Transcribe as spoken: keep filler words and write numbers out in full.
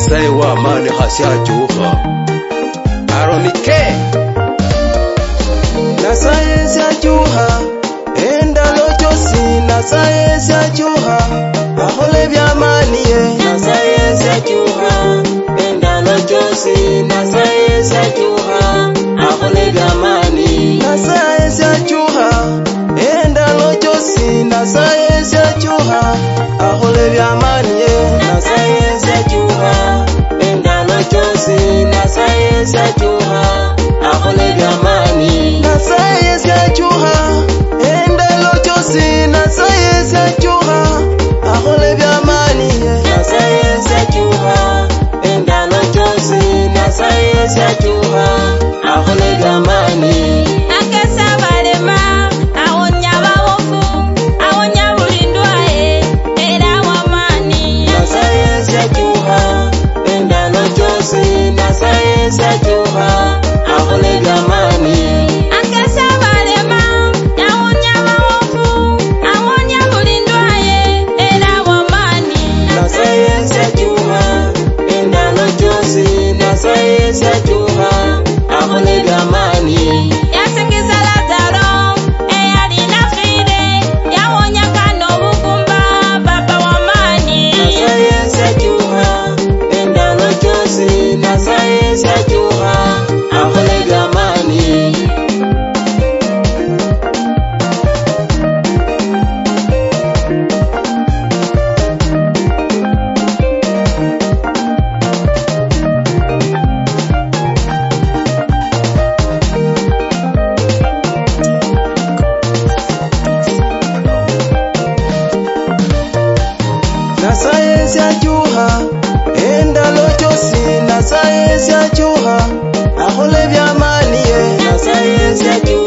Nyasaye wa mane hasya juha Aronike Nyasaye sya juha endalo chosi Nyasaye sya juha ahole bya mani ye Nyasaye sya juha endalo chosi Nyasaye sya juha ahole bya mani Nyasaye sya juha endalo chosi Nyasaye sya juha ahole bya mani ye Nyasaye sya juha endalo chosi Nyasaye sya juha ahole bya mani Nyasaye sya juha endalo chosi Nyasaye sya juha ahole bya mani Nyasaye sya juha endalo chosi Nyasaye sya juha ahole bya mani Akesa balema awonya bawofu awonya bulindwae era wamani Nyasaye sya juha endalo chosi Nyasaye sya juha ahole bya mani Akesa balema awonya bawofu awonya bulindwae era wamani Nyasaye sya juha endalo chosi Nyasaye sya juha ahole bya mani Yasingiza Lazaro eyali nafire yawonya kano bukumba baba wamani Nyasaye sya juha endalo chosi Nyasaye sya juha ahole bya mani Nyasaye sya juha endalo chosi Nyasaye sya juha ahole bya mani ye Nyasaye sya juha